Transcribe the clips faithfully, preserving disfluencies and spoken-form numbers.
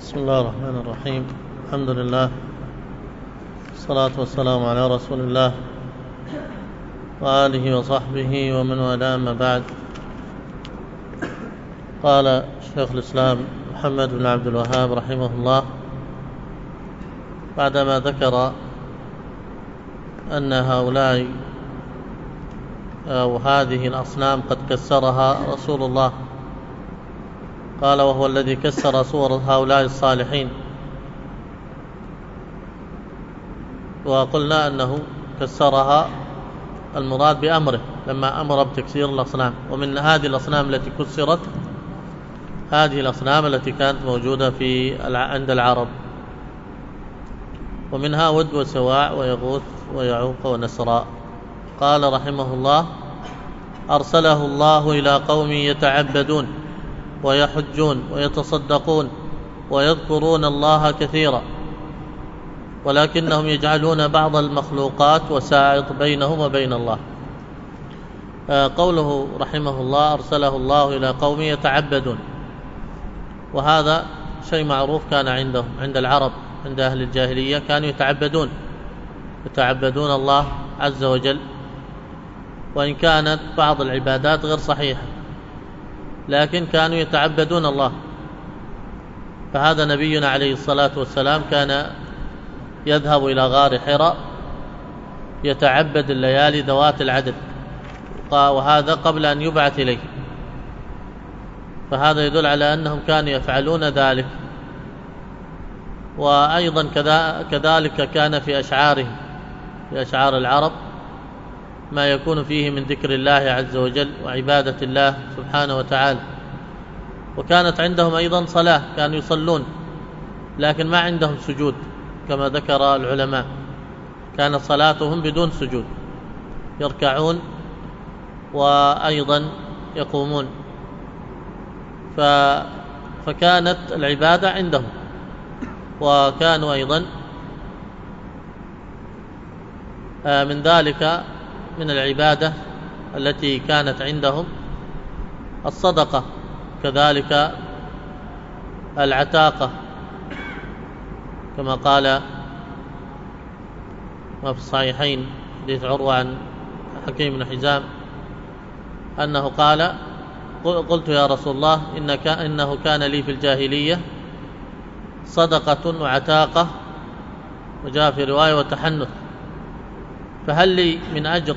بسم الله الرحمن الرحيم. الحمد لله والصلاة والسلام على رسول الله وآله وصحبه ومن والاه، أما بعد. قال شيخ الإسلام محمد بن عبد الوهاب رحمه الله بعدما ذكر أن هؤلاء أو هذه الأصنام قد كسرها رسول الله، قال: وهو الذي كسر صور هؤلاء الصالحين. وقلنا أنه كسرها المراد بأمره لما أمر بتكسير الأصنام. ومن هذه الأصنام التي كسرت هذه الأصنام التي كانت موجودة في عند العرب، ومنها ود وسواع ويغوث ويعوق ونسراء. قال رحمه الله: أرسله الله إلى قوم يتعبدون ويحجون ويتصدقون ويذكرون الله كثيرا، ولكنهم يجعلون بعض المخلوقات وسائط بينهم وبين الله. قوله رحمه الله: أرسله الله إلى قوم يتعبدون، وهذا شيء معروف كان عندهم، عند العرب، عند أهل الجاهلية كانوا يتعبدون يتعبدون الله عز وجل، وإن كانت بعض العبادات غير صحيحة، لكن كانوا يتعبدون الله. فهذا نبينا عليه الصلاة والسلام كان يذهب إلى غار حراء يتعبد الليالي ذوات العدد، وهذا قبل أن يبعث إليه. فهذا يدل على أنهم كانوا يفعلون ذلك. وأيضا كذلك كان في أشعارهم، في أشعار العرب، ما يكون فيه من ذكر الله عز وجل وعبادة الله سبحانه وتعالى. وكانت عندهم أيضا صلاة، كانوا يصلون لكن ما عندهم سجود كما ذكر العلماء، كانت صلاتهم بدون سجود، يركعون وأيضا يقومون. ف... فكانت العبادة عندهم. وكانوا أيضا من ذلك من العبادة التي كانت عندهم الصدقة، كذلك العتاقة، كما قال ما في الصحيحين حديث عروة عن حكيم بن حزام أنه قال: قلت يا رسول الله إنك إنه كان لي في الجاهلية صدقة وعتاقة، وجاء في رواية وتحنث، فهل لي من أجر؟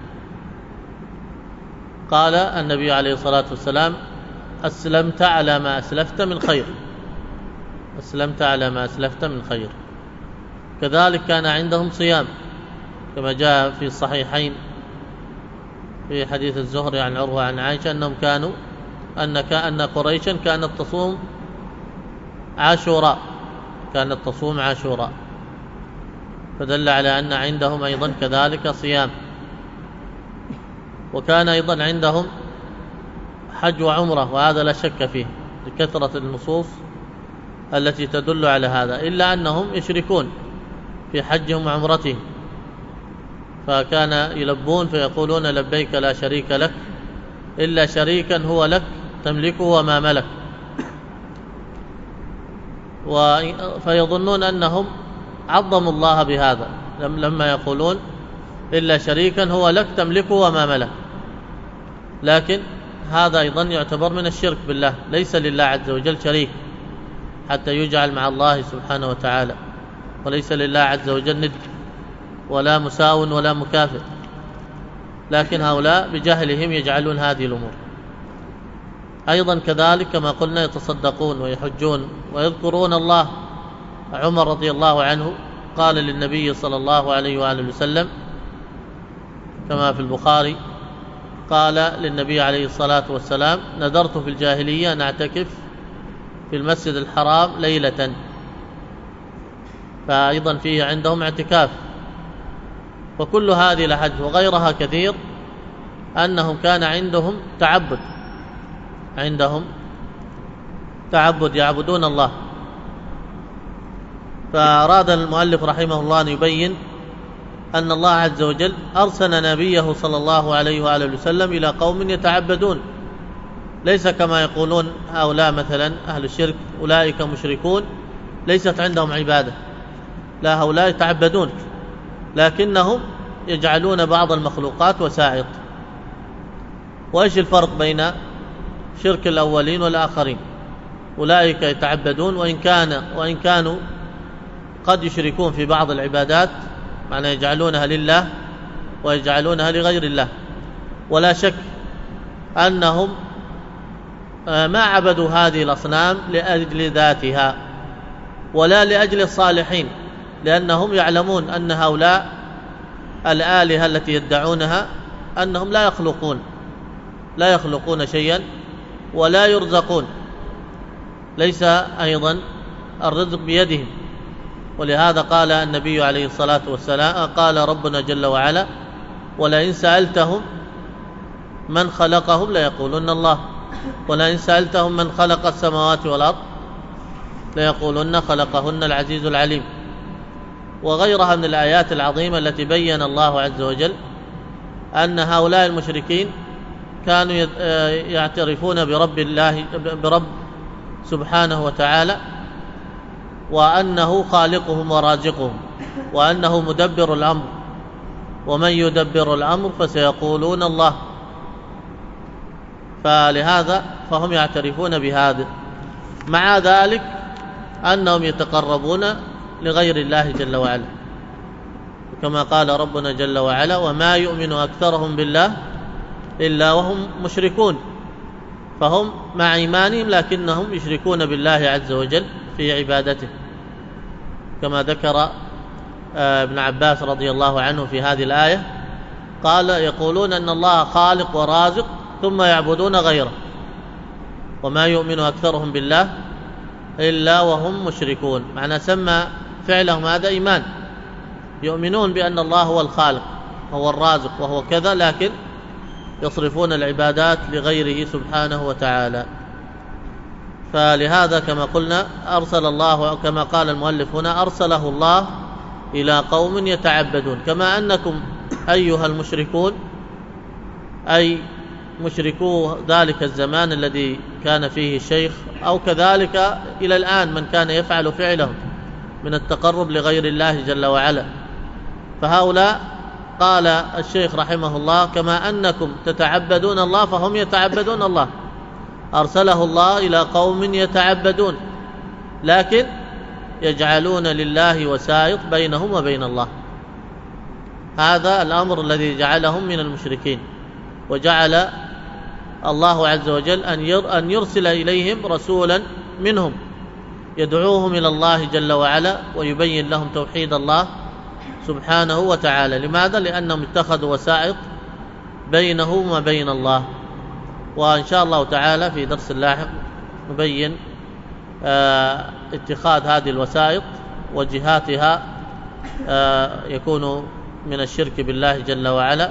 قال النبي عليه الصلاة والسلام: أسلمت على ما أسلفت من خير أسلمت على ما أسلفت من خير. كذلك كان عندهم صيام، كما جاء في الصحيحين في حديث الزهري عن عروة عن عائشة أنهم كانوا أن أن قريشا كانت تصوم عاشوراء كانت تصوم عاشوراء فدل على أن عندهم أيضا كذلك صيام. وكان أيضا عندهم حج وعمرة، وهذا لا شك فيه لكثرة النصوص التي تدل على هذا، إلا أنهم يشركون في حجهم وعمرتهم، فكان يلبون فيقولون: لبيك لا شريك لك إلا شريكا هو لك تملكه وما ملك، فيظنون أنهم عظموا الله بهذا لما يقولون: إلا شريكا هو لك تملكه وما ملك. لكن هذا أيضا يعتبر من الشرك بالله، ليس لله عز وجل شريك حتى يجعل مع الله سبحانه وتعالى، وليس لله عز وجل ند ولا مساو ولا مكافئ. لكن هؤلاء بجهلهم يجعلون هذه الأمور. أيضا كذلك كما قلنا يتصدقون ويحجون ويذكرون الله. عمر رضي الله عنه قال للنبي صلى الله عليه وآله وسلم كما في البخاري، قال للنبي عليه الصلاة والسلام: نذرت في الجاهلية أن أعتكف في المسجد الحرام ليلة. فأيضا فيه عندهم اعتكاف. وكل هذه الحج وغيرها كثير أنهم كان عندهم تعبد عندهم تعبد يعبدون الله. فأراد المؤلف رحمه الله أن يبين أن الله عز وجل أرسل نبيه صلى الله عليه وآله وسلم إلى قوم يتعبدون ليس كما يقولون هؤلاء مثلا أهل الشرك أولئك مشركون ليست عندهم عبادة، لا، هؤلاء يتعبدون لكنهم يجعلون بعض المخلوقات وسائط. وإيش الفرق بين شرك الأولين والآخرين؟ أولئك يتعبدون وإن كان وإن كانوا قد يشركون في بعض العبادات، معنى يجعلونها لله ويجعلونها لغير الله، ولا شك أنهم ما عبدوا هذه الأصنام لأجل ذاتها ولا لأجل الصالحين، لأنهم يعلمون أن هؤلاء الآلهة التي يدعونها أنهم لا يخلقون لا يخلقون شيئا ولا يرزقون، ليس أيضا الرزق بيدهم. ولهذا قال النبي عليه الصلاة والسلام، قال ربنا جل وعلا: ولئن سألتهم من خلقهم ليقولن الله، ولئن سألتهم من خلق السماوات والأرض ليقولن خلقهن العزيز العليم. وغيرها من الآيات العظيمة التي بين الله عز وجل أن هؤلاء المشركين كانوا يعترفون برب الله برب سبحانه وتعالى، وأنه خالقهم ورازقهم، وأنه مدبر الأمر، ومن يدبر الأمر فسيقولون الله. فلهذا فهم يعترفون بهذا، مع ذلك أنهم يتقربون لغير الله جل وعلا، كما قال ربنا جل وعلا: وما يؤمن أكثرهم بالله إلا وهم مشركون. فهم مع إيمانهم لكنهم يشركون بالله عز وجل في عبادته، كما ذكر ابن عباس رضي الله عنه في هذه الآية، قال: يقولون أن الله خالق ورازق ثم يعبدون غيره، وما يؤمن أكثرهم بالله إلا وهم مشركون. معنى سمى فعلهم هذا إيمان، يؤمنون بأن الله هو الخالق هو الرازق وهو كذا، لكن يصرفون العبادات لغيره سبحانه وتعالى. فلهذا كما قلنا أرسل الله، كما قال المؤلف هنا، أرسله الله إلى قوم يتعبدون، كما أنكم أيها المشركون أي مشركو ذلك الزمان الذي كان فيه الشيخ، أو كذلك إلى الآن من كان يفعل فعله من التقرب لغير الله جل وعلا. فهؤلاء قال الشيخ رحمه الله: كما أنكم تتعبدون الله فهم يتعبدون الله، أرسله الله إلى قوم يتعبدون لكن يجعلون لله وسائط بينهم وبين الله. هذا الأمر الذي جعلهم من المشركين، وجعل الله عز وجل أن يرسل إليهم رسولا منهم يدعوهم إلى الله جل وعلا ويبين لهم توحيد الله سبحانه وتعالى. لماذا؟ لأنهم اتخذوا وسائط بينهم وبين الله. وإن شاء الله تعالى في درس لاحق نبين اه اتخاذ هذه الوسائط وجهاتها اه يكون من الشرك بالله جل وعلا،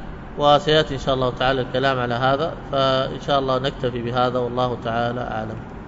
وسيأتي إن شاء الله تعالى الكلام على هذا، فإن شاء الله نكتفي بهذا، والله تعالى أعلم.